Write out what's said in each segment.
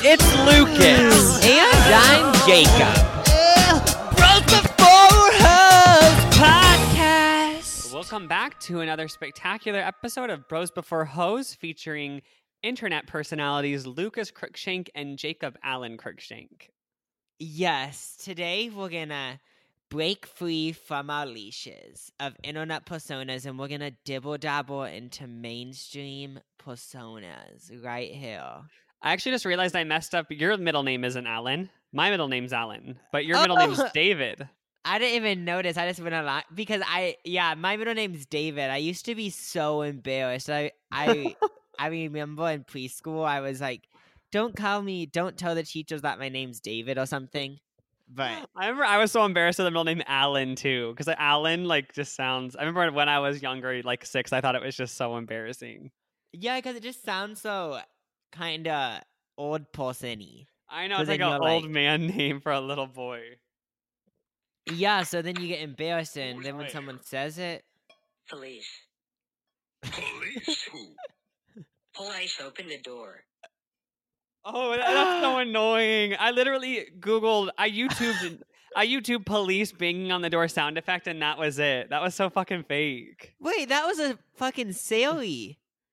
It's Lucas. And I'm Jacob. Bros Before Hoes Podcast. Welcome back to another spectacular episode of Bros Before Hoes featuring internet personalities Lucas Cruikshank and Jacob Allen Cruikshank. Yes, today we're gonna break free from our leashes of internet personas and we're gonna dibble-dabble into mainstream personas right here. I actually just realized I messed up. Your middle name isn't Allen. My middle name's Allen, but your middle name's David. I didn't even notice. I just went a lot because my middle name's David. I used to be so embarrassed. I remember in preschool I was like, don't tell the teachers that my name's David or something. But I remember I was so embarrassed with the middle name Allen too, because Allen just sounds. I remember when I was younger, 6, I thought it was just so embarrassing. Yeah, because it just sounds so kind of old person-y. I know, it's like an old man name for a little boy. Yeah, so then you get embarrassed, and then when someone says it... Police. Police? Who? Police, open the door. Oh, that's so annoying. I literally Googled, I YouTubed police banging on the door sound effect, and that was it. That was so fucking fake. Wait, that was a fucking Saley.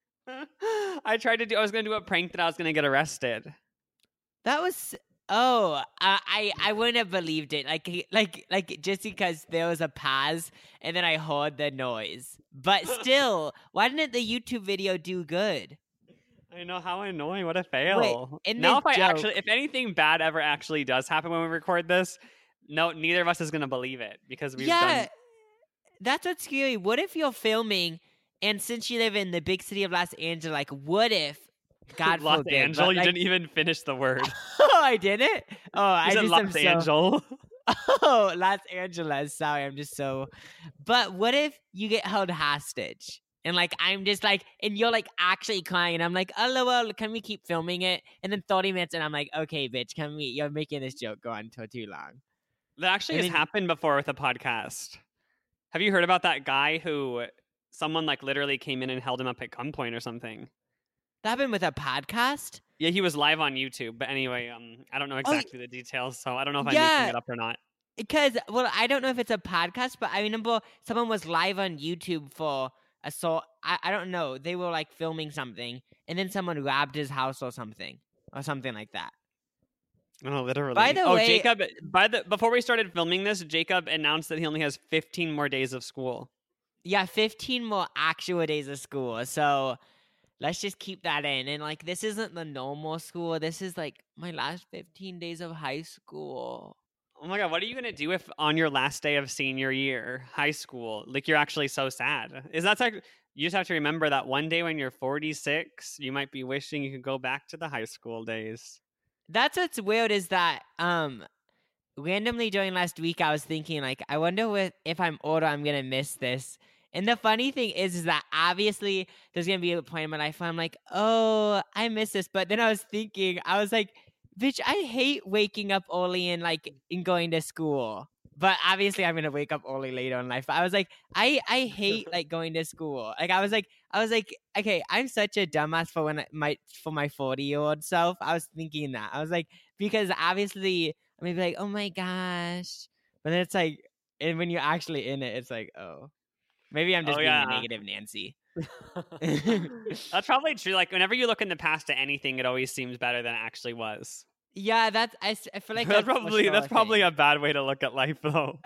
I was going to do a prank that I was going to get arrested. That was... Oh, I wouldn't have believed it. Like just because there was a pause and then I heard the noise. But still, why didn't the YouTube video do good? I know, how annoying. What a fail. Wait, now if anything bad ever actually does happen when we record this, no, neither of us is going to believe it because we've done... That's what's scary. What if you're filming and since you live in the big city of Los Angeles, what if God Los forbid, Angeles? You didn't even finish the word. Oh, I didn't? Oh, I just Los Angeles. Oh, Los Angeles. Sorry, I'm just so... But what if you get held hostage? And I'm just and you're actually crying and I'm like, oh, well, can we keep filming it? And then 30 minutes and I'm like, okay, bitch, you're making this joke go on for too long. That actually has happened before with a podcast. Have you heard about that guy who someone literally came in and held him up at gunpoint or something? That happened with a podcast? Yeah, he was live on YouTube. But anyway, I don't know exactly the details, so I don't know if I'm making it up or not. Because, I don't know if it's a podcast, but I remember someone was live on YouTube for assault. I don't know. They were filming something, and then someone robbed his house or something like that. Oh, literally. By the way, Jacob, before we started filming this, Jacob announced that he only has 15 more days of school. Yeah, 15 more actual days of school. So let's just keep that in. And this isn't the normal school. This is my last 15 days of high school. Oh my God, what are you going to do if on your last day of senior year, high school, you're actually so sad? You just have to remember that one day when you're 46, you might be wishing you could go back to the high school days. That's what's weird is that randomly during last week, I was thinking I wonder if I'm older, I'm going to miss this. And the funny thing is that obviously there's going to be a point in my life where I'm oh, I miss this. But then I was thinking, bitch, I hate waking up early and going to school. But obviously I'm going to wake up early later in life. But I was I hate going to school. I was okay, I'm such a dumbass for my 40-year-old self. I was thinking that. I was because obviously I'm going to be oh my gosh. But then it's and when you're actually in it, it's oh. Maybe I'm just being a negative Nancy. That's probably true. Whenever you look in the past at anything, it always seems better than it actually was. Yeah, I feel that's probably a bad way to look at life, though.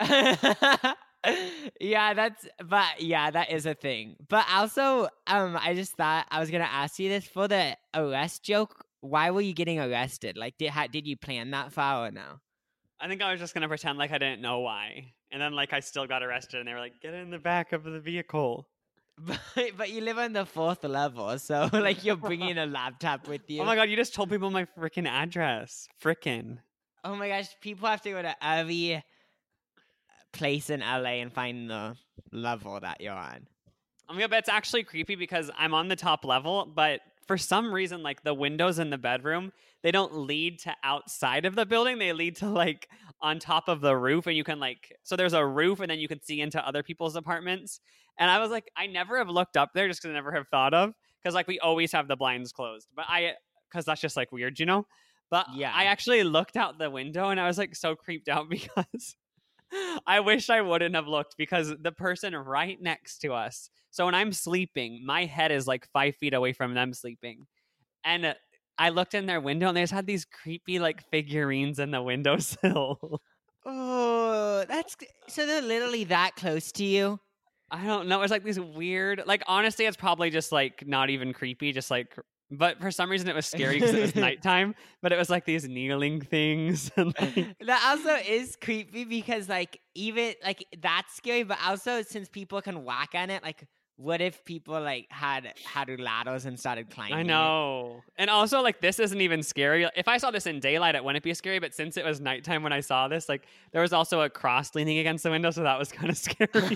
Yeah, that is a thing. But also, I just thought I was gonna ask you this for the arrest joke. Why were you getting arrested? Did you plan that far or no? I think I was just gonna pretend I didn't know why. And then I still got arrested and they were get in the back of the vehicle. But you live on the 4th level, so you're bringing a laptop with you. Oh my God, you just told people my freaking address. Frickin'. Oh my gosh, people have to go to every place in LA and find the level that you're on. Oh my God, but it's actually creepy because I'm on the top level, but for some reason, the windows in the bedroom, they don't lead to outside of the building. They lead to on top of the roof, and you can so there's a roof, and then you can see into other people's apartments. And I was I never have looked up there just because I never have thought of, because we always have the blinds closed. But because that's just weird, you know. But Yeah. I actually looked out the window and I was like so creeped out because I wish I wouldn't have looked because the person right next to us. So when I'm sleeping, my head is like 5 feet away from them sleeping. And I looked in their window and they just had these creepy like figurines in the windowsill. Oh, so they're literally that close to you. I don't know. It's like these weird, like, honestly, it's probably just like not even creepy, just like, but for some reason it was scary because it was nighttime, but it was like these kneeling things. And like, That also is creepy because like even like that's scary, but also since people can whack on it, like what if people like had ladders and started climbing? I it? know. And also, like, this isn't even scary. If I saw this in daylight, it wouldn't be scary, but since it was nighttime when I saw this, like, there was also a cross leaning against the window, so that was kind of scary.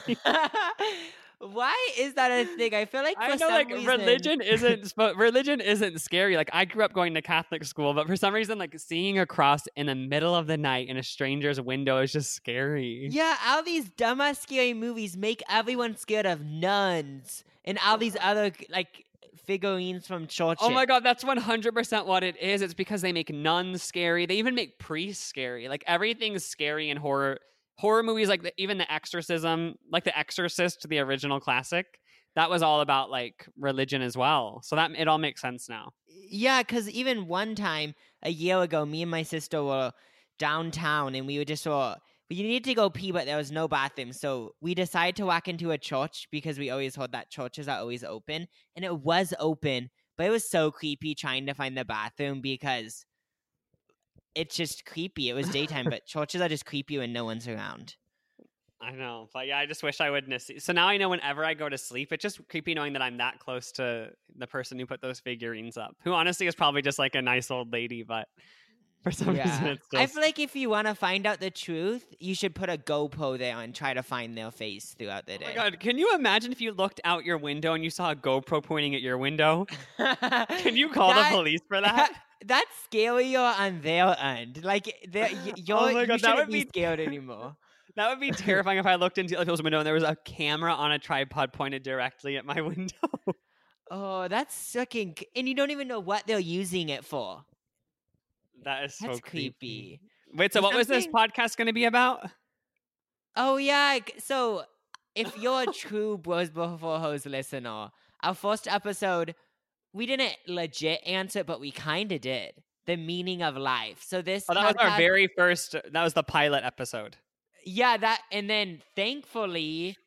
Why is that a thing? I feel like for I know, some like, reason religion isn't scary. Like, I grew up going to Catholic school, but for some reason, like, seeing a cross in the middle of the night in a stranger's window is just scary. Yeah, all these dumbass scary movies make everyone scared of nuns and all these other like figurines from churches. Oh my god, that's 100% what it is. It's because they make nuns scary. They even make priests scary. Like, everything's scary in horror. Horror movies, like even The Exorcism, like The Exorcist, the original classic, that was all about like religion as well. So that it all makes sense now. Yeah, because even one time a year ago, me and my sister were downtown and we were just we needed to go pee, but there was no bathroom. So we decided to walk into a church because we always heard that churches are always open. And it was open, but it was so creepy trying to find the bathroom because it's just creepy. It was daytime, but churches are just creepy when no one's around. I know. But yeah, I just wish I wouldn't have seen. So now I know whenever I go to sleep, it's just creepy knowing that I'm that close to the person who put those figurines up, who honestly is probably just like a nice old lady, but for some reason it's still... I feel like if you want to find out the truth, you should put a GoPro there and try to find their face throughout the day. Oh my god, can you imagine if you looked out your window and you saw a GoPro pointing at your window? Can you call the police for that? That's scarier on their end. Like, Oh my God, you that shouldn't would be be- scared anymore. That would be terrifying if I looked into other people's window and there was a camera on a tripod pointed directly at my window. Oh, that's sucking. And you don't even know what they're using it for. That is so That's creepy. creepy. Wait, so There's what was this something- podcast going to be about? Oh, yeah. So if you're a true Bros Before Hoes listener, our first episode, we didn't legit answer it, but we kind of did. The meaning of life. So this Oh, that was our podcast- very first, that was the pilot episode. Yeah, that, and then thankfully,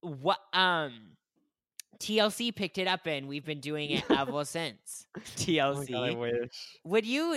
TLC picked it up and we've been doing it ever since. Oh my TLC. God, I wish. Would you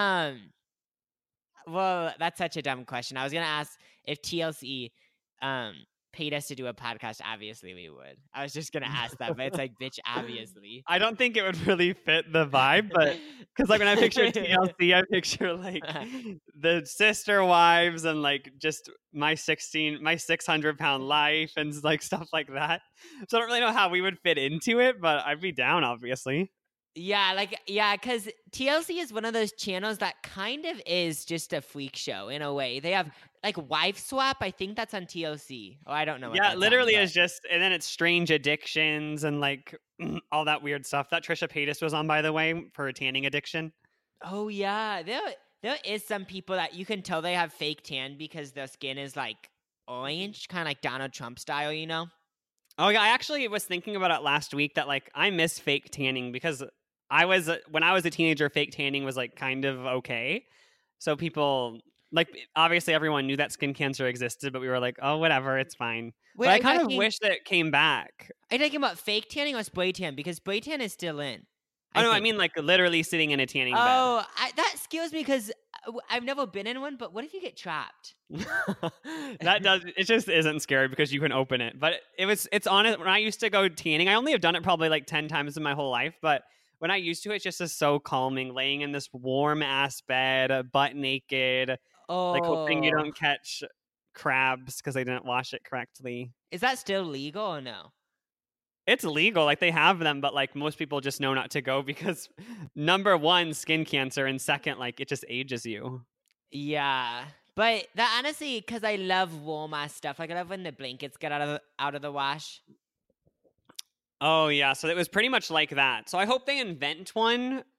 well, that's such a dumb question. I was gonna ask if TLC paid us to do a podcast. Obviously we would. I was just gonna ask that, but it's like, bitch, obviously. I don't think it would really fit the vibe, but because like when I picture TLC, I picture like the sister wives and like just my 600-pound life and like stuff like that. So I don't really know how we would fit into it, but I'd be down, obviously. Yeah, because TLC is one of those channels that kind of is just a freak show in a way. They have like Wife Swap. I think that's on TLC. Oh, I don't know. What Yeah, that's literally on, is just, and then it's Strange Addictions and like all that weird stuff that Trisha Paytas was on, by the way, for a tanning addiction. Oh yeah, there is some people that you can tell they have fake tan because their skin is like orange, kind of like Donald Trump style, you know? Oh yeah, I actually was thinking about it last week that like I miss fake tanning because when I was a teenager, fake tanning was like kind of okay. So people like obviously everyone knew that skin cancer existed, but we were like, oh whatever, it's fine. Wait, but I kind of wish that it came back. Are you talking about fake tanning or spray tan? Because spray tan is still in. Oh no, I think. mean like literally sitting in a tanning bed. Oh, that scares me because I've never been in one. But what if you get trapped? It just isn't scary because you can open it. But it's honest. When I used to go tanning, I only have done it probably like 10 times in my whole life. But when I used to, it just is so calming, laying in this warm ass bed, butt naked, like hoping you don't catch crabs because they didn't wash it correctly. Is that still legal or no? It's legal, like they have them, but like most people just know not to go because number one, skin cancer, and second, like it just ages you. Yeah, but that honestly, because I love warm ass stuff. Like I love when the blankets get out of the wash. Oh yeah, so it was pretty much like that. So I hope they invent one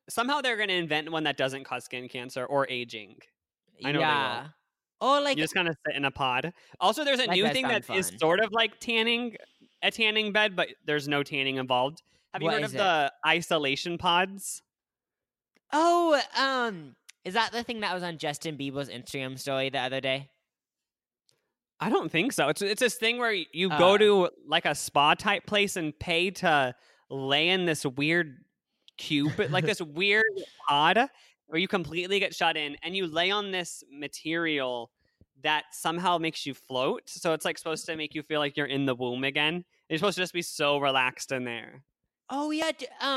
somehow they're going to invent one that doesn't cause skin cancer or aging. I know they will. Yeah. Or like You just kind of sit in a pod. Also, there's a That new does thing that sound is fun. sort of like a tanning bed, but there's no tanning involved. Have you What heard is of it? the isolation pods? Oh, is that the thing that was on Justin Bieber's Instagram story the other day? I don't think so. It's this thing where you go to like a spa type place and pay to lay in this weird cube, like this weird pod where you completely get shut in, and you lay on this material that somehow makes you float. So it's like supposed to make you feel like you're in the womb again. You're supposed to just be so relaxed in there. Oh yeah,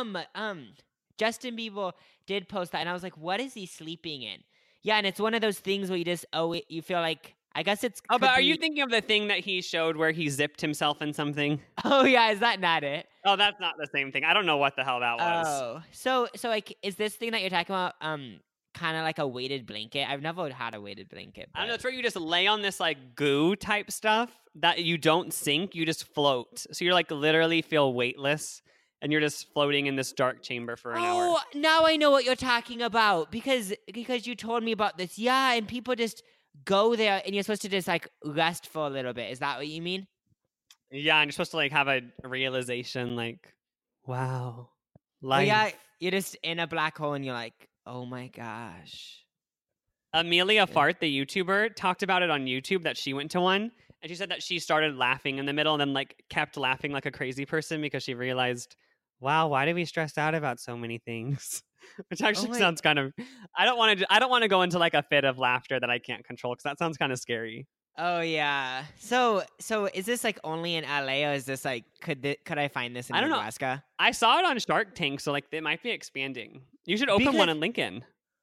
Justin Bieber did post that, and I was like, "What is he sleeping in?" Yeah, and it's one of those things where you feel like I guess it's. Oh, could but are be- you thinking of the thing that he showed where he zipped himself in something? Oh yeah, is that not it? Oh, that's not the same thing. I don't know what the hell that was. Oh, so like, is this thing that you're talking about kind of like a weighted blanket? I've never had a weighted blanket. I don't know. but- It's where you just lay on this like goo type stuff that you don't sink. You just float. So you're like literally feel weightless, and you're just floating in this dark chamber for an hour. Oh, now I know what you're talking about because you told me about this. Yeah, and people just go there, and you're supposed to just like rest for a little bit. Is that what you mean? Yeah, and you're supposed to like have a realization, like, wow, Oh, life. yeah, you're just in a black hole, and you're like, oh my gosh. Amelia Fart, the YouTuber, talked about it on YouTube that she went to one, and she said that she started laughing in the middle and then like kept laughing like a crazy person because she realized, wow, why do we stress out about so many things? Which actually my- sounds kind of. I don't want to go into like a fit of laughter that I can't control because that sounds kind of scary. Oh yeah. So is this like only in LA, or is this like could I find this in I don't know. Nebraska? I saw it on Shark Tank, so like it might be expanding. You should open one in Lincoln.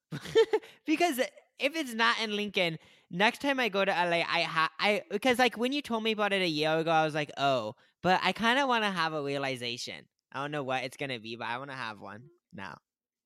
Because if it's not in Lincoln, next time I go to LA, because like when you told me about it a year ago, I was like, oh, but I kind of want to have a realization. I don't know what it's gonna be, but I want to have one now.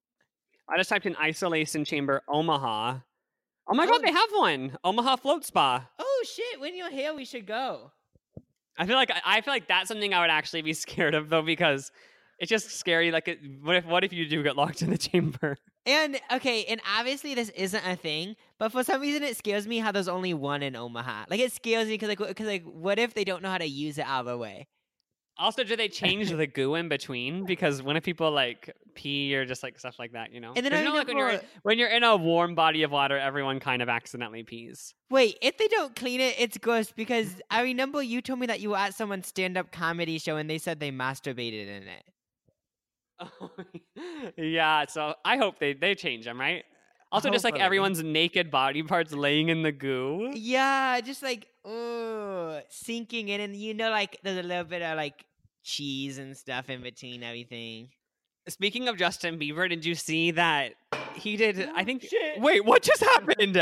I just typed in isolation chamber Omaha. Oh my Oh. god, they have one. Omaha Float Spa. Oh shit! When you're here, we should go. I feel like that's something I would actually be scared of though because it's just scary. Like, what if you do get locked in the chamber? And okay, and obviously this isn't a thing, but for some reason it scares me how there's only one in Omaha. Like it scares me because what if they don't know how to use it out of the way? Also, do they change the goo in between? Because when if people like pee or just like stuff like that, you know? And then 'Cause I you know, like remember- when you're in a warm body of water, everyone kind of accidentally pees. Wait, if they don't clean it, it's gross because I remember you told me that you were at someone's stand-up comedy show and they said they masturbated in it. Yeah, so I hope they change them, right? Also, just like Hopefully. everyone's naked body parts laying in the goo. Yeah, just like sinking in, and like there's a little bit of like cheese and stuff in between everything. Speaking of Justin Bieber, did you see that he did? I think. Shit. Wait, what just happened?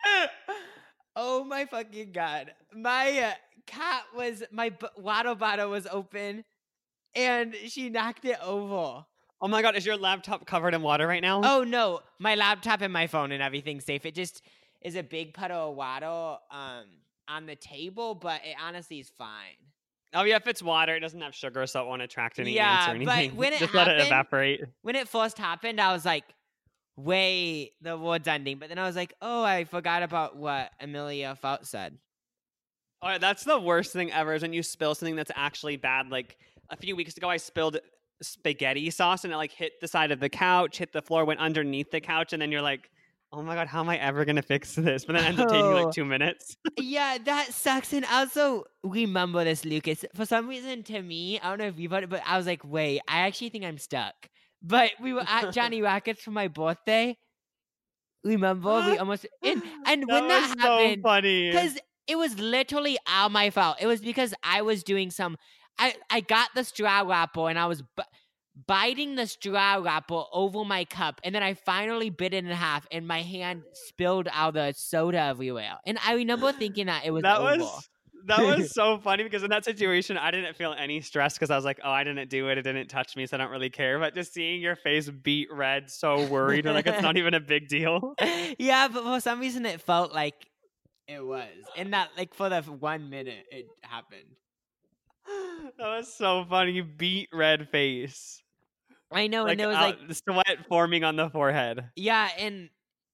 Oh my fucking god! My cat water bottle was open, and she knocked it over. Oh my god, is your laptop covered in water right now? Oh no, my laptop and my phone and everything's safe. It just is a big puddle of water on the table, but it honestly is fine. Oh yeah, if it's water, it doesn't have sugar, so it won't attract any Yeah, ants or but anything. when it just let it happened- evaporate. When it first happened, I was like, wait, the world's ending. But then I was like, oh, I forgot about what Amelia Fout said. All right, that's the worst thing ever is when you spill something that's actually bad. Like a few weeks ago, I spilled spaghetti sauce and it like hit the side of the couch, hit the floor, went underneath the couch, and then you're like, oh my god, how am I ever gonna fix this? But then it ends up taking Oh. like 2 minutes. Yeah, that sucks. And also, remember this, Lucas. For some reason, to me, I don't know if you've heard it, but I was like, wait, I actually think I'm stuck. But we were at Johnny Rockets for my birthday. Remember? We almost and when that was so happened, funny. because it was literally all my fault. It was because I was doing some. I got the straw wrapper and I was biting the straw wrapper over my cup, and then I finally bit it in half, and my hand spilled out the soda everywhere. And I remember thinking that it was that over. was so funny because in that situation I didn't feel any stress because I was like, oh, I didn't do it, it didn't touch me, so I don't really care. But just seeing your face beat red, so worried, and like it's not even a big deal. Yeah, but for some reason it felt like it was, and that like for the 1 minute it happened. That was so funny. Beat red face. I know, like and there was like sweat forming on the forehead. yeah, and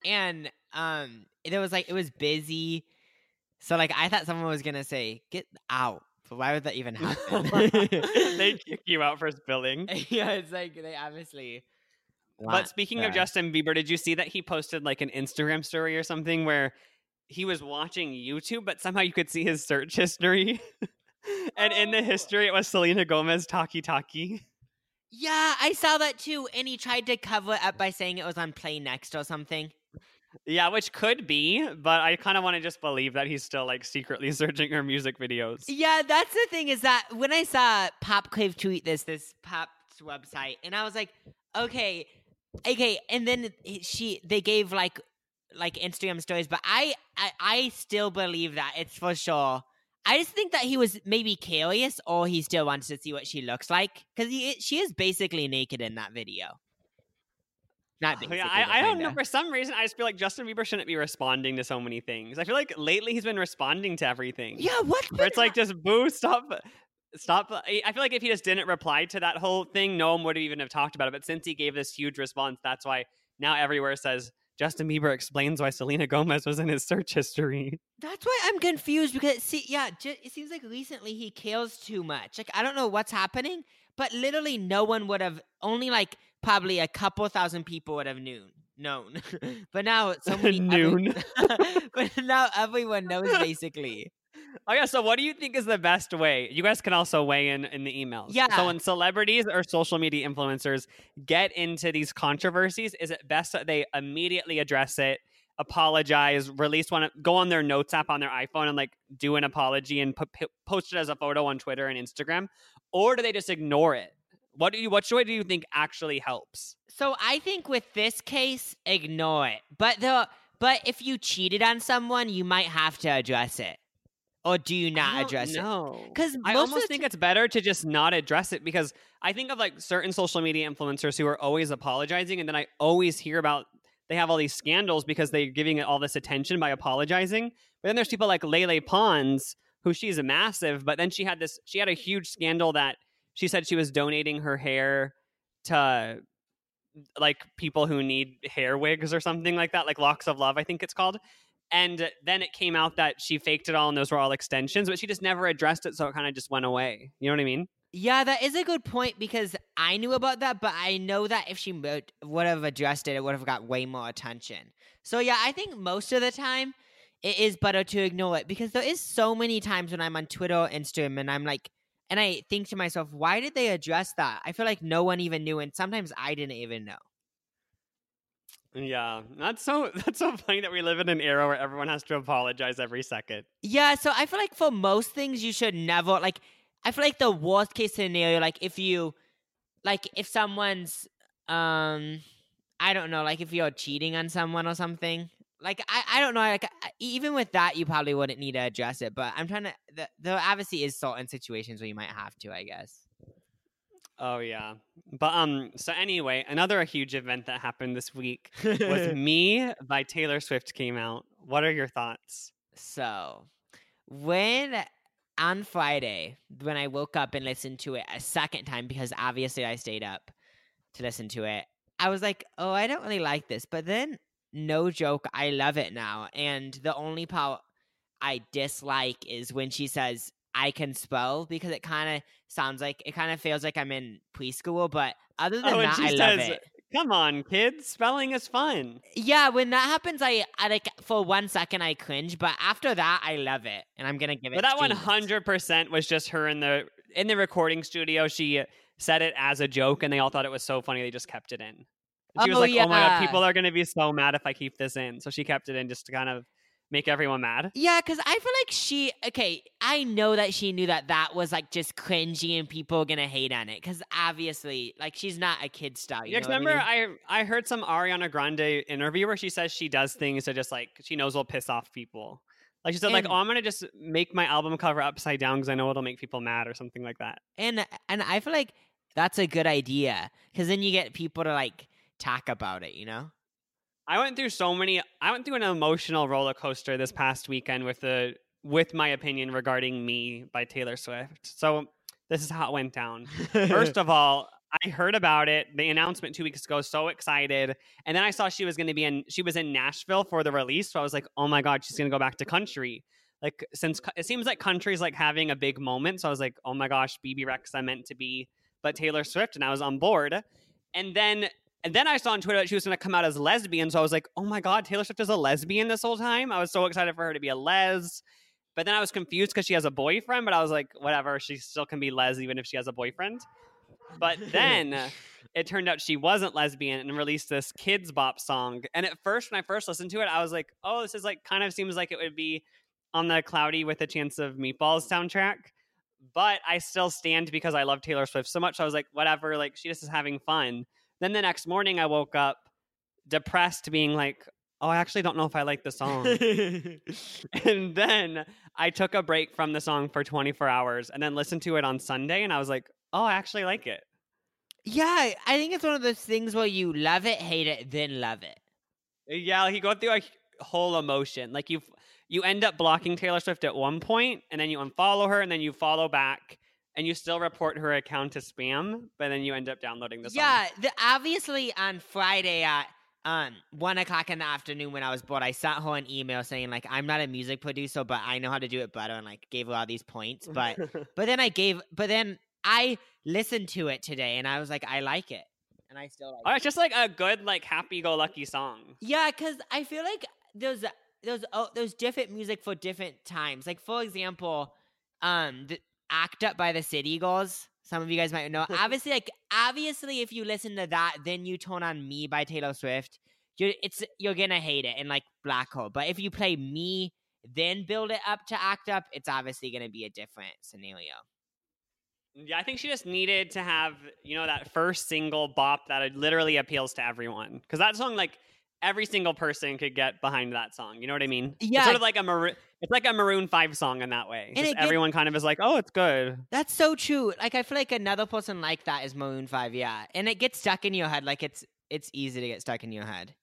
there was like it was busy, so like I thought someone was gonna say get out, but why would that even happen? They kick you out for spilling. Yeah, it's like they obviously. But speaking of Justin Bieber, did you see that he posted like an Instagram story or something where he was watching YouTube, but somehow you could see his search history? And in the history, it was Selena Gomez Talkie Talkie. Yeah, I saw that too, and he tried to cover it up by saying it was on Play Next or something. Yeah, which could be, but I kind of want to just believe that he's still like secretly searching her music videos. Yeah, that's the thing is that when I saw Pop Crave tweet this Pop's website, and I was like, okay, and then they gave like Instagram stories, but I still believe that it's for sure. I just think that he was maybe curious, or he still wants to see what she looks like, because she is basically naked in that video. Not basically. Yeah, I don't know. For some reason, I just feel like Justin Bieber shouldn't be responding to so many things. I feel like lately he's been responding to everything. Yeah, what? Where it's like just boo, stop. I feel like if he just didn't reply to that whole thing, no one would even have talked about it. But since he gave this huge response, that's why now everywhere says Justin Bieber explains why Selena Gomez was in his search history. That's why I'm confused, because it seems like recently he cares too much. Like I don't know what's happening, but literally no one would have, only like probably a couple thousand people would have known. But now so many but now everyone knows basically. Oh yeah, so what do you think is the best way? You guys can also weigh in the emails. Yeah. So when celebrities or social media influencers get into these controversies, is it best that they immediately address it, apologize, go on their notes app on their iPhone and like do an apology and post it as a photo on Twitter and Instagram, or do they just ignore it? What way do you think actually helps? So I think with this case, ignore it. But if you cheated on someone, you might have to address it. Or do you not address it? No, because I almost think it's better to just not address it, because I think of like certain social media influencers who are always apologizing, and then I always hear about they have all these scandals because they're giving it all this attention by apologizing. But then there's people like Lele Pons, who she's a massive, but then she had a huge scandal that she said she was donating her hair to like people who need hair wigs or something like that, like Locks of Love, I think it's called. And then it came out that she faked it all and those were all extensions, but she just never addressed it, so it kind of just went away. You know what I mean? Yeah, that is a good point, because I knew about that, but I know that if she would have addressed it, it would have got way more attention. So yeah, I think most of the time it is better to ignore it, because there is so many times when I'm on Twitter or Instagram and I'm like, and I think to myself, why did they address that? I feel like no one even knew, and sometimes I didn't even know. Yeah, that's so funny that we live in an era where everyone has to apologize every second. Yeah, so I feel like for most things you should never, like, I feel like the worst case scenario, like if someone's I don't know, like if you're cheating on someone or something, like I don't know, like even with that you probably wouldn't need to address it, but I'm trying to, there obviously is certain situations where you might have to, I guess. Oh yeah, but so anyway, another huge event that happened this week was Me by Taylor Swift came out. What are your thoughts? So on Friday, when I woke up and listened to it a second time, because obviously I stayed up to listen to it, I was like, oh, I don't really like this, but then no joke, I love it now. And the only part I dislike is when she says I can spell, because it kind of feels like I'm in preschool, but other than that, I love it. Come on, kids, spelling is fun. Yeah, when that happens, I like for 1 second I cringe, but after that I love it, and I'm gonna give it. But that 100% was just her in the recording studio. She said it as a joke, and they all thought it was so funny they just kept it in. And she was like, "Oh my god, people are gonna be so mad if I keep this in," so she kept it in just to kind of make everyone mad. Yeah, because I feel like I know that she knew that was like just cringy and people are gonna hate on it, because obviously, like, she's not a kid star. Yeah, remember I heard some Ariana Grande interview where she says she does things to just like she knows will piss off people. Like she said, like, oh, I'm gonna just make my album cover upside down because I know it'll make people mad or something like that. And I feel like that's a good idea, because then you get people to like talk about it, you know? I went through an emotional roller coaster this past weekend with my opinion regarding Me by Taylor Swift. So this is how it went down. First of all, I heard about it, the announcement 2 weeks ago, so excited. And then I saw she was in Nashville for the release. So I was like, oh my God, she's going to go back to country. Like, since it seems like country's like having a big moment. So I was like, oh my gosh, BB Rex, I meant to be, but Taylor Swift. And I was on board. And then I saw on Twitter that she was going to come out as lesbian. So I was like, oh my God, Taylor Swift is a lesbian this whole time. I was so excited for her to be a les. But then I was confused because she has a boyfriend. But I was like, whatever, she still can be les even if she has a boyfriend. But then it turned out she wasn't lesbian and released this Kids Bop song. And at first, when I first listened to it, I was like, oh, this is like kind of seems like it would be on the Cloudy with a Chance of Meatballs soundtrack. But I still stand because I love Taylor Swift so much. I was like, whatever, like she just is having fun. Then the next morning I woke up depressed, being like, oh, I actually don't know if I like the song. And then I took a break from the song for 24 hours and then listened to it on Sunday. And I was like, oh, I actually like it. Yeah, I think it's one of those things where you love it, hate it, then love it. Yeah, like you go through a whole emotion. Like you end up blocking Taylor Swift at one point, and then you unfollow her, and then you follow back, and you still report her account as spam, but then you end up downloading the song. Yeah, obviously on Friday at 1 o'clock in the afternoon when I was bored, I sent her an email saying like, I'm not a music producer, but I know how to do it better, and like gave her all these points. But then I listened to it today, and I was like, I like it, and I still like it. It's just like a good, like happy-go-lucky song. Yeah, because I feel like there's different music for different times. Like for example, the Act Up by the City Girls. Some of you guys might know. Obviously, if you listen to that, then you turn on Me by Taylor Swift. You're gonna hate it and like black hole. But if you play Me, then build it up to Act Up, it's obviously gonna be a different scenario. Yeah, I think she just needed to have, that first single bop that literally appeals to everyone. Because that song, like, every single person could get behind that song. You know what I mean? Yeah. It's sort of like a Maroon 5 song in that way. Just everyone kind of is like, oh, it's good. That's so true. Like, I feel like another person like that is Maroon 5, yeah. And it gets stuck in your head. Like, it's easy to get stuck in your head.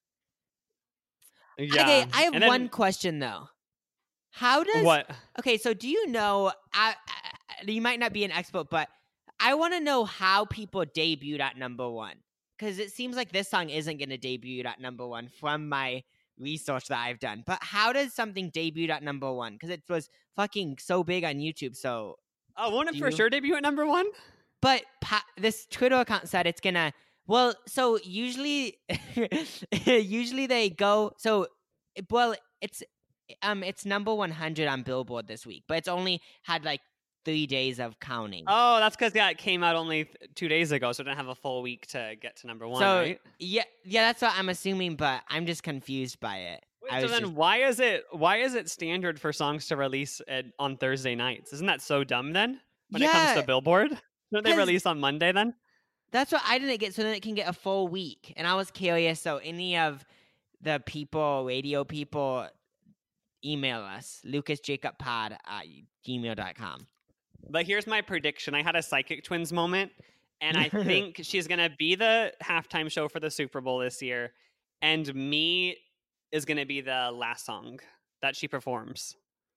Yeah. Okay, I have one question, though. How does... What? Okay, so do you know... you might not be an expert, but I want to know how people debuted at number one. Because it seems like this song isn't going to debut at number one from my research that I've done. But how does something debut at number one? Because it was fucking so big on YouTube, so... Oh, won't it for sure debut at number one? But this Twitter account said it's going to... Well, so usually... usually they go... So, well, it's number 100 on Billboard this week. But it's only had, like, 3 days of counting. Oh, that's because it came out only 2 days ago, so it didn't have a full week to get to number one, right? Yeah, that's what I'm assuming, but I'm just confused by it. Wait, why is it standard for songs to release on Thursday nights? Isn't that so dumb then? When it comes to Billboard, don't they release on Monday then? That's what I didn't get. So then it can get a full week, and I was curious. So any of the radio people, email us lucasjacoppod@gmail.com. But here's my prediction. I had a Psychic Twins moment, and I think she's going to be the halftime show for the Super Bowl this year, and Me is going to be the last song that she performs.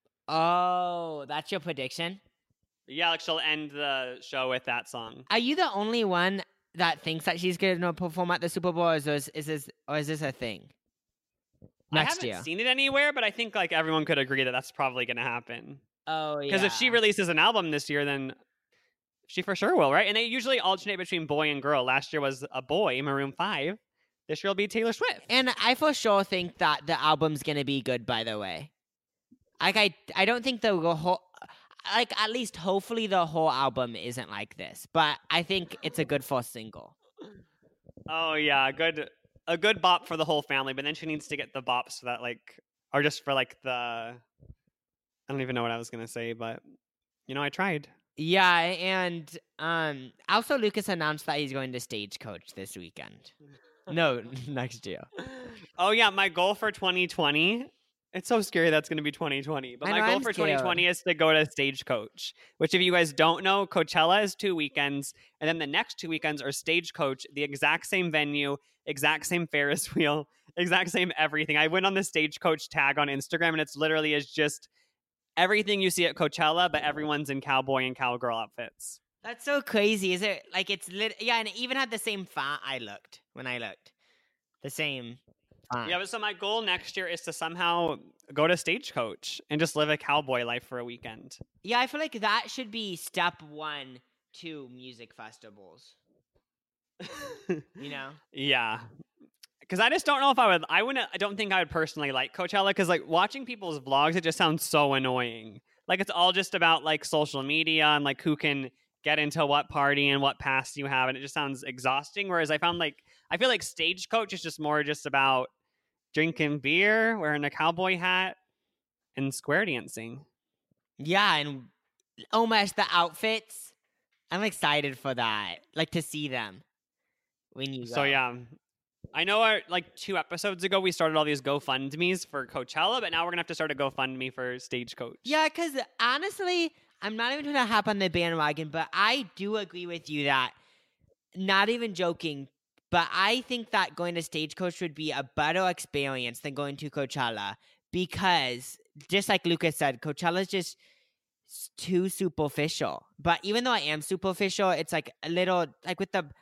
Oh, that's your prediction? Yeah, like she'll end the show with that song. Are you the only one that thinks that she's going to perform at the Super Bowl, or is this a thing? Next year? I haven't seen it anywhere, but I think like everyone could agree that that's probably going to happen. Oh, yeah. Because if she releases an album this year, then she for sure will, right? And they usually alternate between boy and girl. Last year was a boy, Maroon 5. This year will be Taylor Swift. And I for sure think that the album's going to be good, by the way. Like, I don't think the whole... Like, at least hopefully the whole album isn't like this. But I think it's a good first single. Oh, yeah. A good bop for the whole family. But then she needs to get the bops that, like... Or just for, like, the... I don't even know what I was going to say, but, I tried. Yeah, and also Lucas announced that he's going to Stagecoach this weekend. No, next year. Oh, yeah, my goal for 2020, it's so scary that's going to be 2020, but my goal for 2020 is to go to Stagecoach, which if you guys don't know, Coachella is 2 weekends, and then the next 2 weekends are Stagecoach, the exact same venue, exact same Ferris wheel, exact same everything. I went on the Stagecoach tag on Instagram, and it's literally is just... everything you see at Coachella, but everyone's in cowboy and cowgirl outfits. That's so crazy. Is it like it's yeah, and it even had the same font when I looked. The same font. Yeah, but so my goal next year is to somehow go to Stagecoach and just live a cowboy life for a weekend. Yeah, I feel like that should be step 1 to music festivals. You know? Yeah. Because I just don't know if I don't think I would personally like Coachella, because like watching people's vlogs, it just sounds so annoying. Like it's all just about like social media and like who can get into what party and what pass you have, and it just sounds exhausting. Whereas I feel like Stagecoach is just more just about drinking beer, wearing a cowboy hat, and square dancing. Yeah, and oh my gosh, the outfits. I'm excited for that. Like to see them when you go. So yeah. I know like 2 episodes ago we started all these GoFundMes for Coachella, but now we're gonna have to start a GoFundMe for Stagecoach. Yeah, because honestly, I'm not even gonna hop on the bandwagon, but I do agree with you that, not even joking, but I think that going to Stagecoach would be a better experience than going to Coachella, because just like Lucas said, Coachella is just too superficial. But even though I am superficial, it's like a little like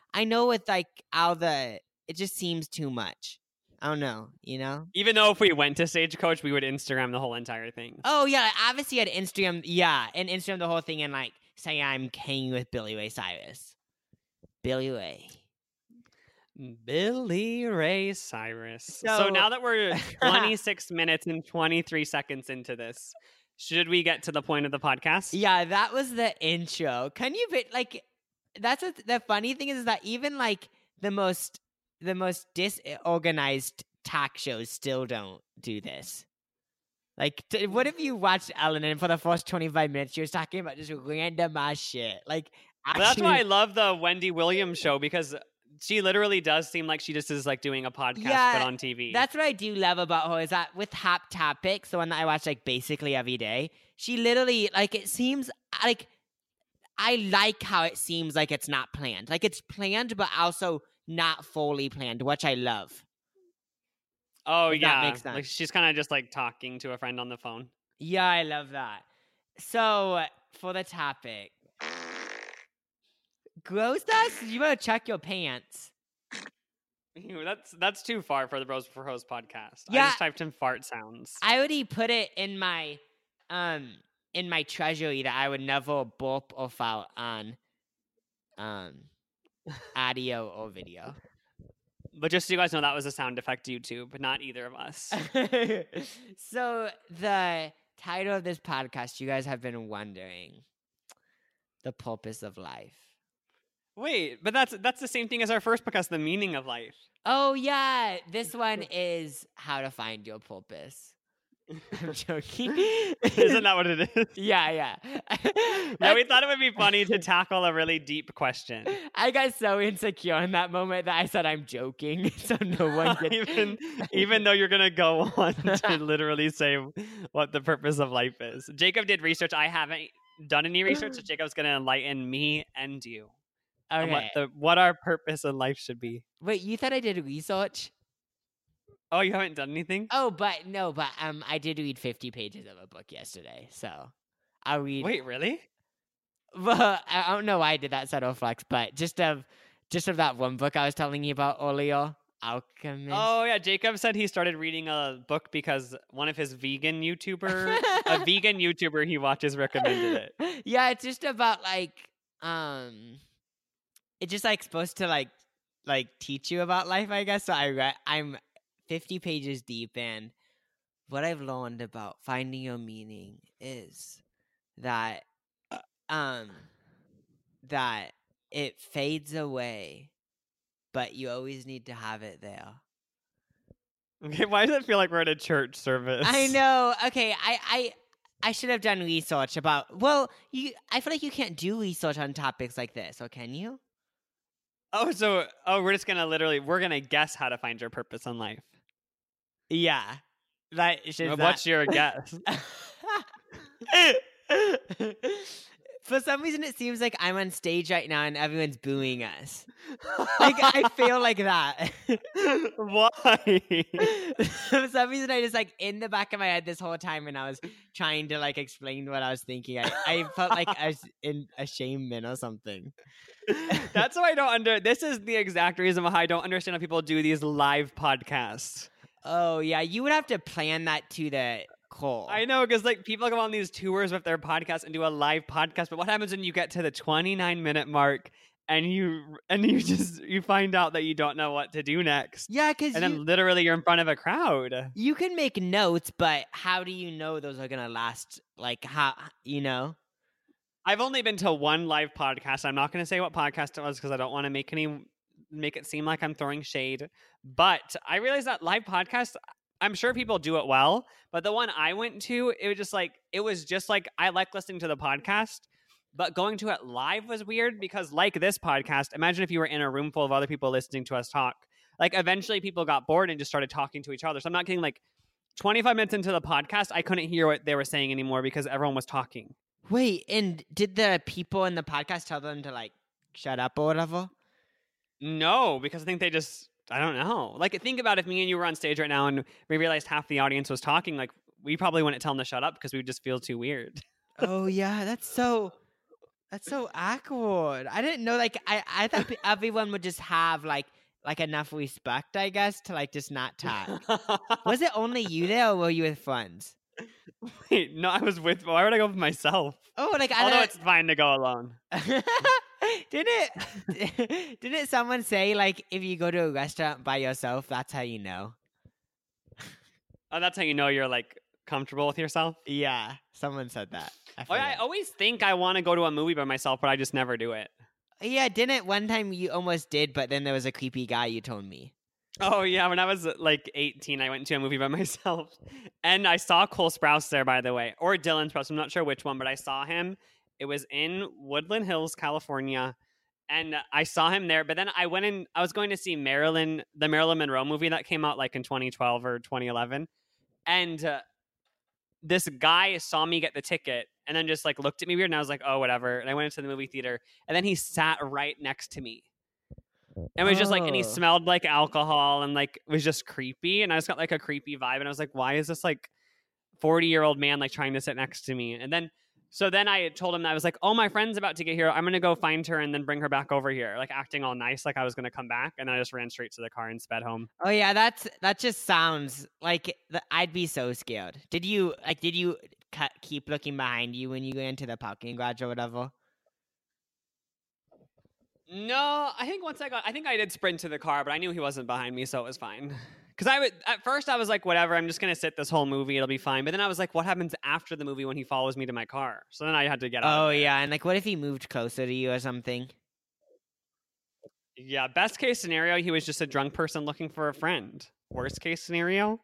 it just seems too much. I don't know, you know? Even though if we went to Stagecoach, we would Instagram the whole entire thing. Oh, yeah, obviously I'd Instagram, and Instagram the whole thing and, like, say I'm hanging with Billy Ray Cyrus. Billy Ray Cyrus. So now that we're 26 minutes and 23 seconds into this, should we get to the point of the podcast? Yeah, that was the intro. Can you, like, the funny thing is that even, like, the most disorganized talk shows still don't do this. Like, what if you watched Ellen and for the first 25 minutes she was talking about just random ass shit? Like, actually, that's why I love the Wendy Williams show, because she literally does seem like she just is like doing a podcast but on TV. That's what I do love about her, is that with Hot Topics, the one that I watch like basically every day, she literally, like, it seems like, I like how it seems like it's not planned. Like, it's planned but also not fully planned, which I love. Oh, if yeah. That makes sense. Like, she's kind of just like talking to a friend on the phone. Yeah, I love that. So, for the topic, gross dust? You better check your pants. Ew, that's too far for the Bros for Hoes podcast. Yeah, I just typed in fart sounds. I already put it in my treasury that I would never burp or fart on audio or video. But just so you guys know, that was a sound effect YouTube, not either of us. So the title of this podcast, you guys have been wondering, the purpose of life. Wait, but that's the same thing as our first podcast, the meaning of life. Oh yeah, this one is how to find your purpose. I'm joking. Isn't that what it is? Yeah. Yeah, we thought it would be funny to tackle a really deep question. I got so insecure in that moment that I said I'm joking, so no one could... even though you're gonna go on to literally say what the purpose of life is. Jacob did research. I haven't done any research, so Jacob's gonna enlighten me and you. Okay. What our purpose in life should be. Wait, you thought I did research? Oh, you haven't done anything? Oh, but I did read 50 pages of a book yesterday, so I'll read. Wait, really? Well, I don't know why I did that subtle flex, but just of that one book I was telling you about earlier, Alchemist. Oh yeah, Jacob said he started reading a book because one of his vegan YouTuber he watches recommended it. Yeah, it's just about like it's just like supposed to like teach you about life, I guess. So I'm 50 pages deep, and what I've learned about finding your meaning is that that it fades away, but you always need to have it there. Okay, why does it feel like we're at a church service? I know. Okay, I should have done research about. Well, I feel like you can't do research on topics like this, or can you? We're just we're gonna guess how to find your purpose in life. Yeah. What's your guess? For some reason, it seems like I'm on stage right now and everyone's booing us. Like, I feel like that. Why? For some reason, I just, like, in the back of my head this whole time when I was trying to, like, explain what I was thinking, I felt like I was in a shamement or something. That's why I don't this is the exact reason why I don't understand how people do these live podcasts. Oh, yeah. You would have to plan that to the core. I know, because like people go on these tours with their podcast and do a live podcast, but what happens when you get to the 29-minute mark and you find out that you don't know what to do next? Yeah, because And then literally you're in front of a crowd. you can make notes, but how do you know those are going to last? Like, how, I've only been to one live podcast. I'm not going to say what podcast it was because I don't want to make it seem like I'm throwing shade. But I realized that live podcasts, I'm sure people do it well, but the one I went to, it was just like I like listening to the podcast, but going to it live was weird because like this podcast, imagine if you were in a room full of other people listening to us talk. Like eventually people got bored and just started talking to each other. So I'm not kidding, like 25 minutes into the podcast, I couldn't hear what they were saying anymore because everyone was talking. Wait, and did the people in the podcast tell them to, like, shut up or whatever? No, because I think they just, I don't know. Like, think about if me and you were on stage right now and we realized half the audience was talking, like, we probably wouldn't tell them to shut up because we would just feel too weird. Oh, yeah, that's so awkward. I didn't know, like, I thought everyone would just have, like enough respect, I guess, to, like, just not talk. Was it only you there, or were you with friends? Wait, no, I was with, why would I go with myself? Oh, like, I Although don't... it's fine to go alone. Didn't someone say, like, if you go to a restaurant by yourself, that's how you know? Oh, that's how you know you're, like, comfortable with yourself? Yeah, someone said that. I forget. always think I want to go to a movie by myself, but I just never do it. Yeah, didn't one time you almost did, but then there was a creepy guy you told me. Oh, yeah. When I was like 18, I went to a movie by myself. And I saw Cole Sprouse there, by the way. Or Dylan Sprouse. I'm not sure which one, but I saw him. It was in Woodland Hills, California. And I saw him there. But then I was going to see the Marilyn Monroe movie that came out like in 2012 or 2011. And this guy saw me get the ticket and then just like looked at me weird. And I was like, oh, whatever. And I went into the movie theater. And then he sat right next to me. And it was just like, and he Oh. smelled like alcohol and like was just creepy. And I just got like a creepy vibe. And I was like, why is this like 40-year-old man like trying to sit next to me? And then, so then I told him that I was like, oh, my friend's about to get here. I'm going to go find her and then bring her back over here. Like acting all nice, like I was going to come back. And then I just ran straight to the car and sped home. Oh yeah, that just sounds like I'd be so scared. Did you keep looking behind you when you went into the parking garage or whatever? No, I think I did sprint to the car, but I knew he wasn't behind me, so it was fine. Because at first I was like, whatever, I'm just going to sit this whole movie, it'll be fine. But then I was like, what happens after the movie when he follows me to my car? So then I had to get out. Oh of there. yeah, and like what if he moved closer to you or something? Yeah, best case scenario, he was just a drunk person looking for a friend. Worst case scenario?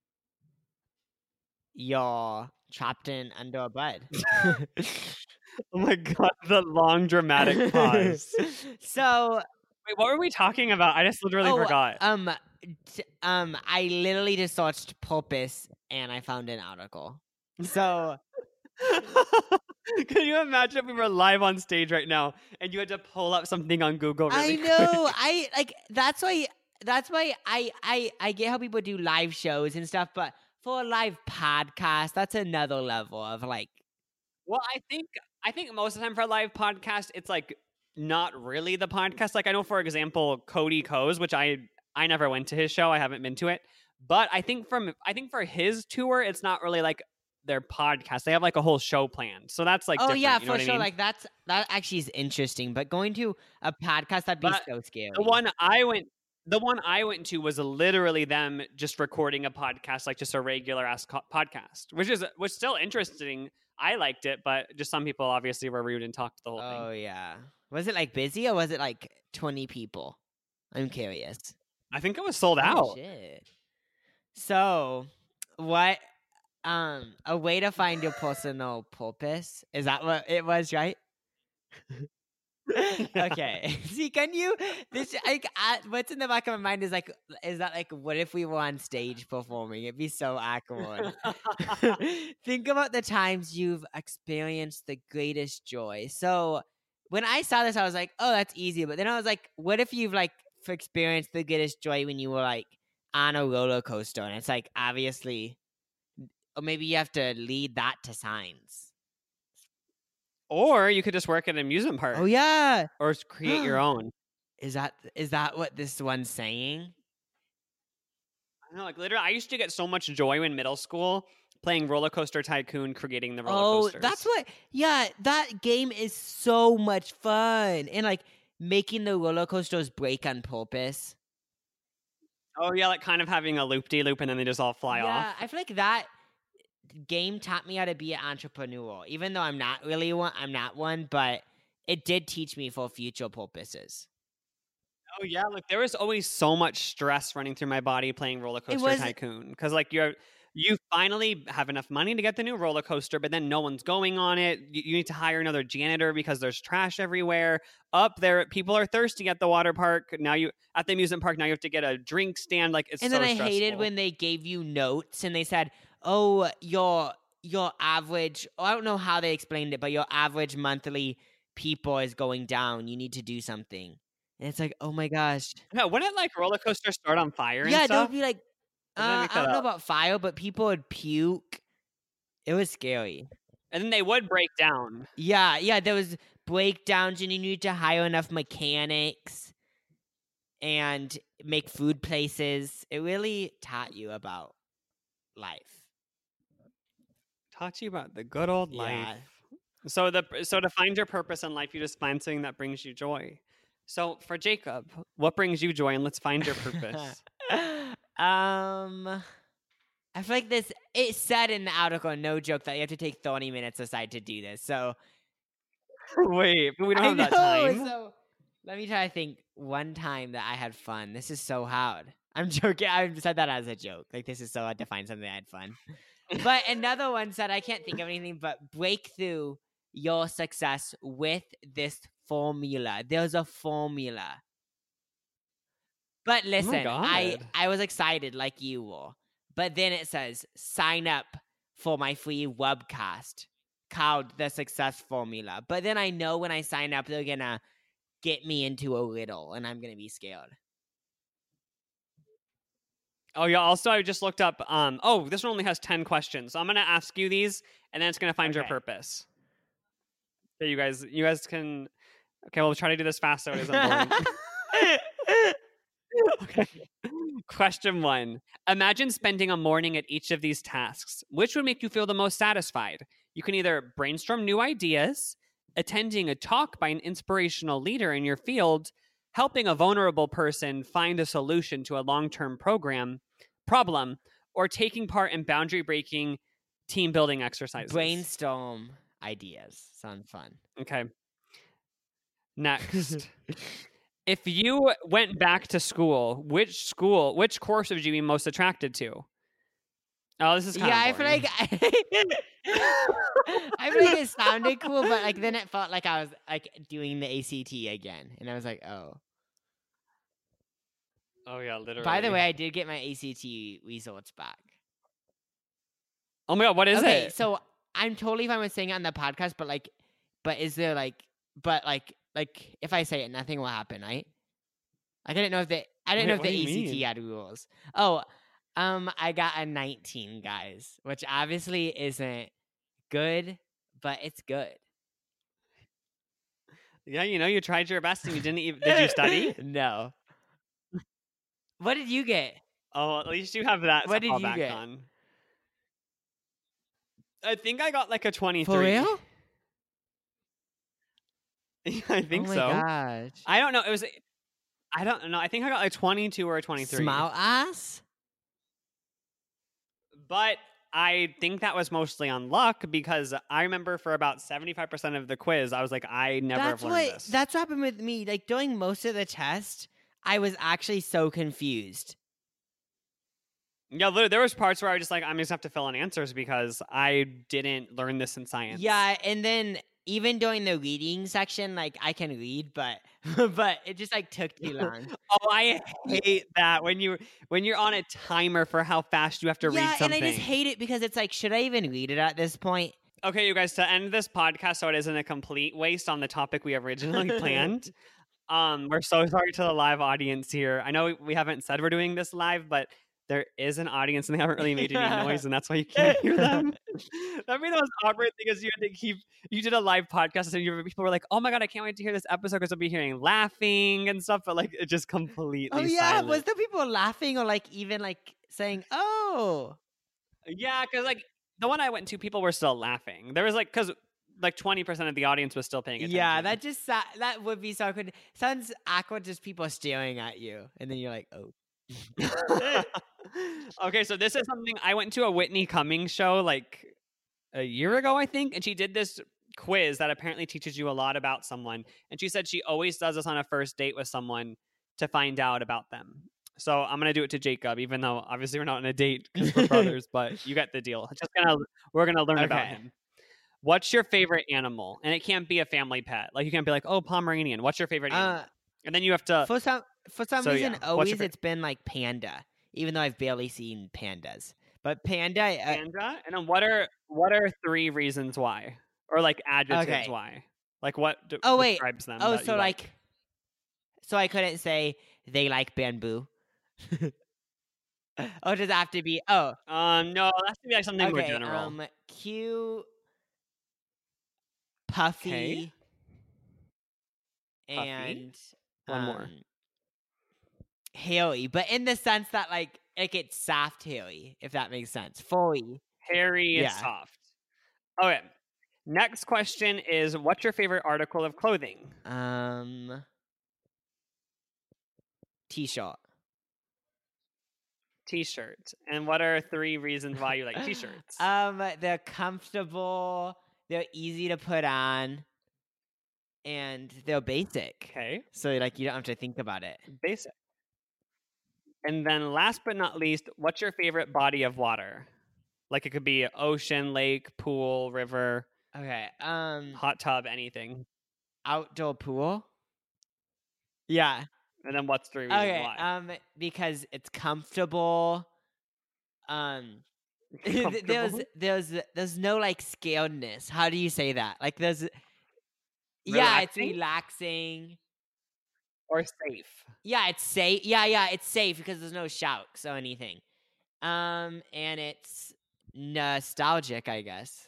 You're trapped in under a bed. Oh my god, the long dramatic pause. So Wait, what were we talking about? I just literally forgot. I literally just searched purpose and I found an article. So Can you imagine if we were live on stage right now and you had to pull up something on Google really I know. That's why I get how people do live shows and stuff, but for a live podcast, that's another level of like. Well, I think most of the time for a live podcast, it's like not really the podcast. Like I know, for example, Cody Coes, which I never went to his show. I haven't been to it. But I think for his tour, it's not really like their podcast. They have like a whole show planned. So that's like different, Yeah, you know for what I sure. mean? Like that actually is interesting. But going to a podcast, that'd be But so scary. The one I went to was literally them just recording a podcast, like just a regular ass podcast, which still interesting. I liked it, but just some people obviously were rude and talked the whole thing. Oh yeah. Was it like busy or was it like 20 people? I'm curious. I think it was sold Oh, out. shit. So, what? A way to find your personal purpose. Is that what it was, right? Okay. See, can you? This like what's in the back of my mind is like, is that like, what if we were on stage performing? It'd be so awkward. Think about the times you've experienced the greatest joy. So when I saw this, I was like, oh, that's easy. But then I was like, what if you've like experienced the greatest joy when you were like on a roller coaster? And it's like, obviously, or maybe you have to lead that to signs. Or you could just work at an amusement park. Oh yeah. Or create your own. Is that what this one's saying? I don't know, like literally, I used to get so much joy in middle school playing Roller Coaster Tycoon, creating the roller coasters. That's what. Yeah, that game is so much fun, and like making the roller coasters break on purpose. Oh yeah, like kind of having a loop-de-loop and then they just all fly off. Yeah, I feel like that game taught me how to be an entrepreneur. Even though I'm not really one, but it did teach me for future purposes. Oh yeah, like there was always so much stress running through my body playing Roller Coaster Tycoon because like you finally have enough money to get the new roller coaster, but then no one's going on it. You need to hire another janitor because there's trash everywhere. Up there, people are thirsty at the water park. Now at the amusement park, now you have to get a drink stand. Like it's and so then I stressful. hated when they gave you notes and they said, "Oh, your average." I don't know how they explained it, but your average monthly people is going down. You need to do something, and it's like, oh my gosh. No, wouldn't like roller coasters start on fire? And Yeah, stuff? don't be like. I don't know about fire, but people would puke. It was scary. And then they would break down. Yeah, there was breakdowns, and you need to hire enough mechanics and make food places. It really taught you about life. Taught you about the good old Yeah. life. So to find your purpose in life, you just find something that brings you joy. So for Jacob, what brings you joy? And let's find your purpose. I feel like it said in the article, no joke, that you have to take 30 minutes aside to do this. So Wait, but we don't have that time. So let me try to think one time that I had fun. This is so hard. I'm joking. I said that as a joke. Like, this is so hard to find something I had fun. But another one said, I can't think of anything, but break through your success with this formula. There's a formula. But listen, God. I was excited like you were. But then it says, sign up for my free webcast called The Success Formula. But then I know when I sign up, they're going to get me into a riddle, and I'm going to be scared. Oh, yeah. Also, I just looked up. This one only has 10 questions. So I'm going to ask you these, and then it's going to find your purpose. So you guys can. Okay, we'll try to do this fast so it isn't boring. Okay. Question 1. Imagine spending a morning at each of these tasks. Which would make you feel the most satisfied? You can either brainstorm new ideas, attending a talk by an inspirational leader in your field, helping a vulnerable person find a solution to a long-term problem, or taking part in boundary-breaking team-building exercises. Brainstorm ideas. Sound fun. Okay. Next. If you went back to school, which course would you be most attracted to? Oh, this is kind of I feel like I feel like it sounded cool, but like then it felt like I was like doing the ACT again, and I was like, oh. Oh yeah, literally. By the way, I did get my ACT results back. Oh my god, what is it? Okay, so I'm totally fine with saying it on the podcast, but is there like if I say it, nothing will happen, right? Like I didn't know if the what do you ACT mean? had rules. Oh, I got a 19, guys, which obviously isn't good, but it's good. Yeah, you tried your best and you didn't even. Did you study? No. What did you get? Oh, at least you have that. What to did fall you back get? On. I think I got like a 23. For real? I think so. Oh my gosh. I don't know. I don't know. I think I got like 22 or a 23. Small ass? But I think that was mostly on luck because I remember for about 75% of the quiz, I was like, I never have learned this. That's what happened with me. Like during most of the test, I was actually so confused. Yeah, literally, there was parts where I was just like, I'm just gonna have to fill in answers because I didn't learn this in science. Yeah, and then even during the reading section, like I can read, but but it just like took too long. Oh, I hate that when you're on a timer for how fast you have to read Yeah, and something. I just hate it because it's like, should I even read it at this point? Okay, you guys, to end this podcast so it isn't a complete waste on the topic we originally planned. We're so sorry to the live audience here. I know we haven't said we're doing this live, but there is an audience and they haven't really made any noise, and that's why you can't hear them. That'd be the most awkward thing is you did a live podcast and people were like, "Oh my god, I can't wait to hear this episode because I'll be hearing laughing and stuff," but like it just completely Oh yeah, silent. was there people laughing or like even like saying, "Oh"? Yeah, because like the one I went to, people were still laughing. There was like because like 20% of the audience was still paying attention. Yeah, that would be so awkward. Sounds awkward, just people staring at you, and then you're like, "Oh." Okay, so this is something I went to a Whitney Cummings show like a year ago, I think, and she did this quiz that apparently teaches you a lot about someone. And she said she always does this on a first date with someone to find out about them. So I'm gonna do it to Jacob, even though obviously we're not on a date because we're brothers, but you get the deal. We're gonna learn about Okay. him. What's your favorite animal? And it can't be a family pet. Like you can't be like, oh, Pomeranian. What's your favorite animal? And then you have to. For some so, reason, yeah, what's your always favorite? it's been like panda, even though I've barely seen pandas. But panda, Panda. And then what are 3 reasons why, or like adjectives Okay. why? Like what Oh, wait. describes them? oh, that you so like, so I couldn't say they like bamboo. Oh, does it have to be? Oh, No, it has to be like something more okay. general. Cute, puffy, Puffy. and One more. hairy, but in the sense that like it's soft hairy, if that makes sense. Furry. Hairy Yeah. and soft. Okay. Next question is, what's your favorite article of clothing? T-shirt. T-shirt. And what are 3 reasons why you like T-shirts? They're comfortable, they're easy to put on, and they're basic. Okay. So like you don't have to think about it. Basic. And then last but not least, what's your favorite body of water? Like it could be ocean, lake, pool, river, Okay. hot tub, anything. Outdoor pool. Yeah. And then what's 3 reasons Okay. why? Because it's comfortable. Comfortable? There's no like scaredness. How do you say that? Like there's yeah, it's Relaxing? relaxing. Or safe? Yeah, it's safe. Yeah, it's safe because there's no sharks or anything. And it's nostalgic, I guess.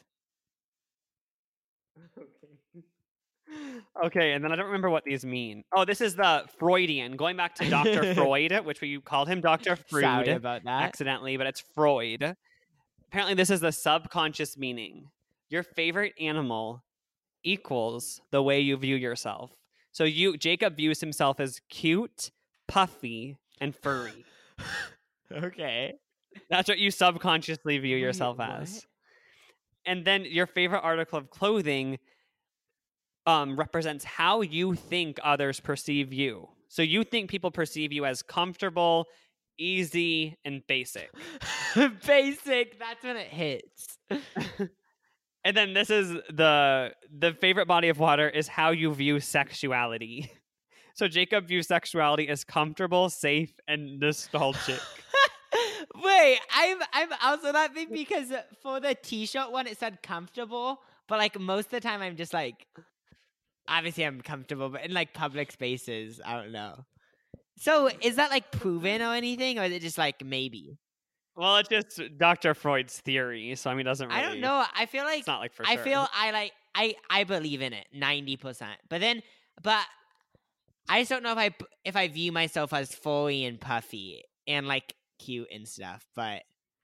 Okay, and then I don't remember what these mean. Oh, this is the Freudian. Going back to Dr. Freud, which we called him Dr. Freud Sorry about that. accidentally, but it's Freud. Apparently, this is the subconscious meaning. Your favorite animal equals the way you view yourself. So Jacob views himself as cute, puffy, and furry. Okay. That's what you subconsciously view Wait, yourself what? as. And then your favorite article of clothing represents how you think others perceive you. So you think people perceive you as comfortable, easy, and basic. Basic. That's when it hits. And then this is the favorite body of water is how you view sexuality. So Jacob views sexuality as comfortable, safe, and nostalgic. Wait, I'm also not big because for the t-shirt one it said comfortable, but like most of the time I'm just like, obviously I'm comfortable, but in like public spaces, I don't know. So is that like proven or anything, or is it just like maybe? Well, it's just Dr. Freud's theory, so I mean, it doesn't really. I don't know. I feel like It's not like for I sure. feel I believe in it 90%, but I just don't know if I view myself as furry and puffy and like cute and stuff, but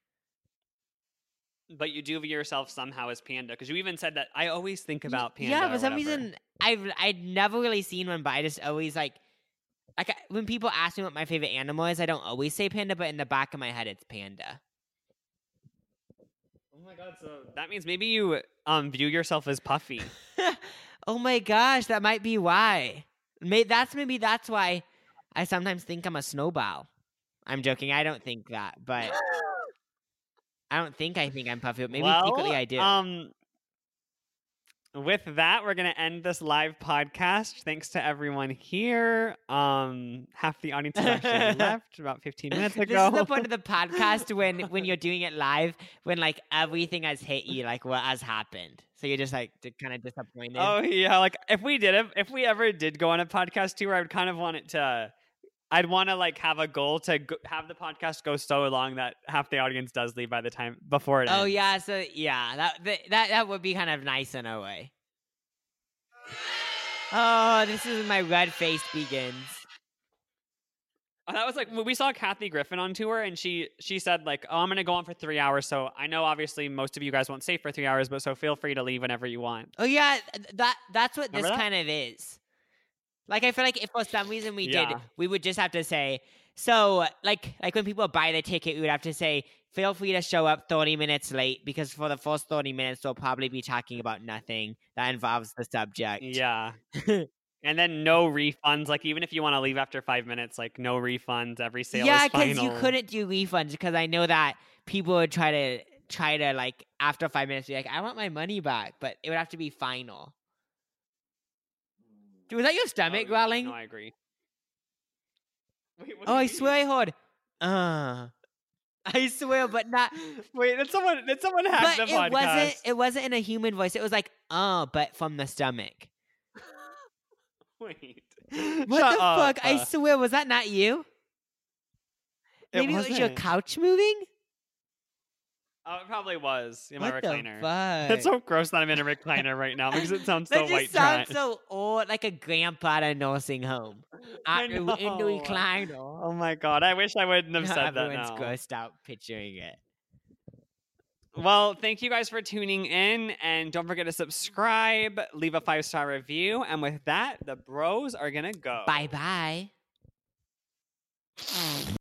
But you do view yourself somehow as panda, because you even said that I always think about panda. yeah, or for some whatever. reason I'd never really seen one, but I just always like when people ask me what my favorite animal is, I don't always say panda, but in the back of my head it's panda. Oh my god! So that means maybe you view yourself as puffy. Oh my gosh, that might be why. Maybe that's why I sometimes think I'm a snowball. I'm joking. I don't think that, but I think I'm puffy. But maybe secretly I do. with that, we're gonna end this live podcast. Thanks to everyone here. Half the audience has actually left about 15 minutes ago. This is the point of the podcast when you're doing it live, when like everything has hit you, like what has happened. So you're just like kind of disappointed. Oh yeah, like if we ever did go on a podcast tour, I would kind of want it to. I'd want to like have a goal to have the podcast go so long that half the audience does leave by the time before it ends. Oh yeah, so yeah, that would be kind of nice in a way. Oh, this is my red face begins. Oh, that was like when we saw Kathy Griffin on tour, and she said like, "Oh, I'm gonna go on for 3 hours." So I know obviously most of you guys won't stay for 3 hours, but so feel free to leave whenever you want. Oh yeah, that's what Remember this that? kind of is. Like I feel like if for some reason we did, Yeah. we would just have to say, so like when people buy the ticket, we would have to say, feel free to show up 30 minutes late, because for the first 30 minutes we'll probably be talking about nothing that involves the subject. Yeah. And then no refunds. Like even if you want to leave after 5 minutes, like no refunds. Every sale Yeah, is final. you couldn't do refunds, because I know that people would try to like after 5 minutes be like, I want my money back, but it would have to be final. Dude, was that your stomach growling? No, I agree. Wait, what Oh, do I you swear I heard. I swear, but not. mean? Wait, did someone hack But the podcast? it wasn't in a human voice. It was like, but from the stomach. Wait. What Shut the up. fuck? I swear, was that not you? Maybe it was your wasn't. couch moving? Oh, it probably was in my What recliner. the fuck? It's so gross that I'm in a recliner right now because it sounds so That white just sounds trash. so old, like a grandpa at a nursing home. I In know. the recliner. Oh my god, I wish I wouldn't have said that Everyone's now. grossed out picturing it. Well, thank you guys for tuning in, and don't forget to subscribe, leave a 5-star review, and with that, the bros are gonna go. Bye bye.